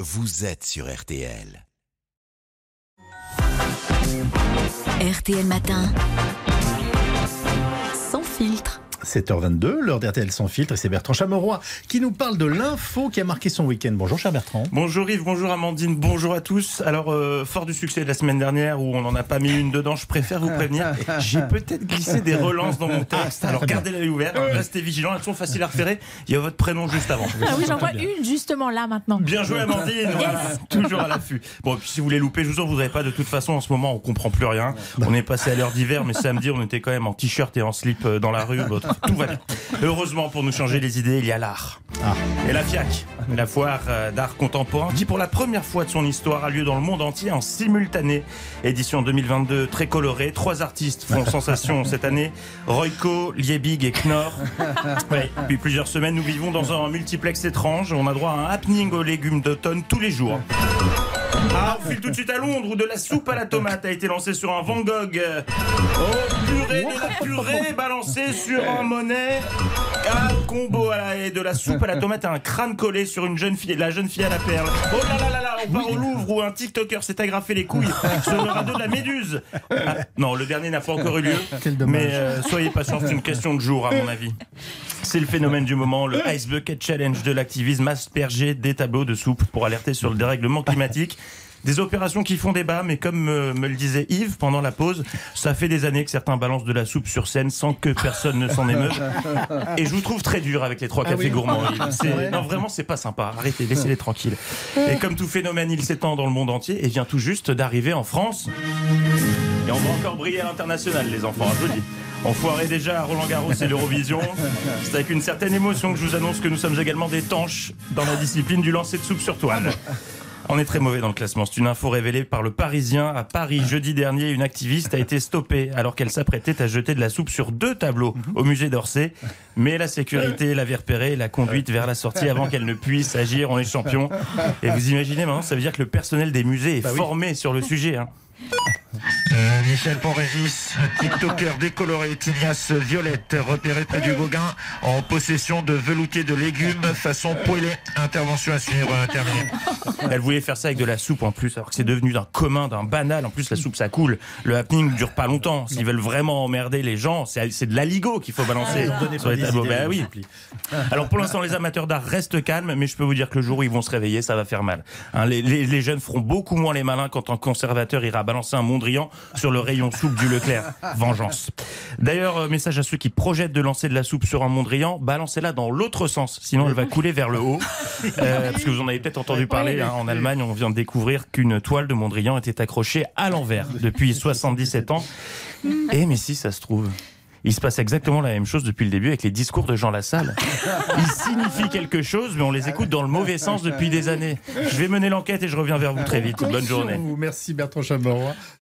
vous êtes sur RTL. RTL Matin, sans filtre. 7h22, l'heure d'RTL sans filtre, et c'est Bertrand Chameroy qui nous parle de l'info qui a marqué son week-end. Bonjour cher Bertrand. Bonjour Yves, bonjour Amandine, bonjour à tous. Alors, fort du succès de la semaine dernière où on n'en a pas mis une dedans, je préfère vous prévenir, j'ai peut-être glissé des relances dans mon texte. Alors gardez l'œil ouvert, restez vigilants, elles sont faciles à repérer. Il y a votre prénom juste avant. Ah oui, j'en vois une justement là maintenant. Bien joué Amandine, voilà, toujours à l'affût. Bon, et puis si vous les loupez, je vous en voudrais pas. De toute façon, en ce moment, on comprend plus rien. On est passé à l'heure d'hiver, mais samedi, on était quand même en t-shirt et en slip dans la rue. Tout va bien. Heureusement, pour nous changer les idées, il y a l'art. Et la FIAC, la foire d'art contemporain, qui pour la première fois de son histoire a lieu dans le monde entier en simultané. Édition 2022 très colorée. 3 artistes font sensation cette année. Royco, Liebig et Knorr. Ouais. Depuis plusieurs semaines, nous vivons dans un multiplex étrange. On a droit à un happening aux légumes d'automne tous les jours. Ah, on file tout de suite à Londres où de la soupe à la tomate a été lancée sur un Van Gogh. Oh, purée de la purée balancée sur un Monet. Un combo à la haie, de la soupe à la tomate et un crâne collé sur une jeune fille, la jeune fille à la perle. Oh là là là là, on part au Louvre où un TikToker s'est agrafé les couilles sur le radeau de la Méduse. Ah, non, le dernier n'a pas encore eu lieu. Mais soyez patients, c'est une question de jour à mon avis. C'est le phénomène du moment, le Ice Bucket Challenge de l'activisme, asperger des tableaux de soupe pour alerter sur le dérèglement climatique. Des opérations qui font débat, mais comme me le disait Yves pendant la pause, ça fait des années que certains balancent de la soupe sur scène sans que personne ne s'en émeuve. Et je vous trouve très dur avec les 3 cafés gourmands. Non, vraiment, c'est pas sympa. Arrêtez, laissez-les tranquilles. Et comme tout phénomène, il s'étend dans le monde entier et vient tout juste d'arriver en France. Et on va encore briller à l'international, les enfants, je vous le dis. On foirait déjà à Roland-Garros et l'Eurovision. C'est avec une certaine émotion que je vous annonce que nous sommes également des tanches dans la discipline du lancer de soupe sur toile. On est très mauvais dans le classement. C'est une info révélée par le Parisien. À Paris, jeudi dernier, une activiste a été stoppée alors qu'elle s'apprêtait à jeter de la soupe sur 2 tableaux au musée d'Orsay. Mais la sécurité l'avait repérée et l'a conduite vers la sortie avant qu'elle ne puisse agir. On est champion. Et vous imaginez maintenant, ça veut dire que le personnel des musées est formé sur le sujet. Michel Pont-Régis, TikToker décoloré, tignasse violette, repéré près du Gauguin, en possession de velouté de légumes façon poêlée. Intervention à suivre, terminée. Elle voulait faire ça avec de la soupe en plus, alors que c'est devenu d'un commun, d'un banal. En plus, la soupe, ça coule. Le happening ne dure pas longtemps. S'ils veulent vraiment emmerder les gens, c'est de l'aligot qu'il faut balancer sur les tableaux. Ben oui. Alors pour l'instant, les amateurs d'art restent calmes, mais je peux vous dire que le jour où ils vont se réveiller, ça va faire mal. Les jeunes feront beaucoup moins les malins quand un conservateur ira balancer un Mondrian sur le rayon soupe du Leclerc. Vengeance. D'ailleurs, message à ceux qui projettent de lancer de la soupe sur un Mondrian, balancez-la dans l'autre sens, sinon elle va couler vers le haut. Parce que vous en avez peut-être entendu parler, en Allemagne, on vient de découvrir qu'une toile de Mondrian était accrochée à l'envers depuis 77 ans. Et mais si ça se trouve, il se passe exactement la même chose depuis le début avec les discours de Jean Lassalle. Ils signifient quelque chose, mais on les écoute dans le mauvais sens depuis des années. Je vais mener l'enquête et je reviens vers vous très vite. Bonne journée. Merci Bertrand Chameroy.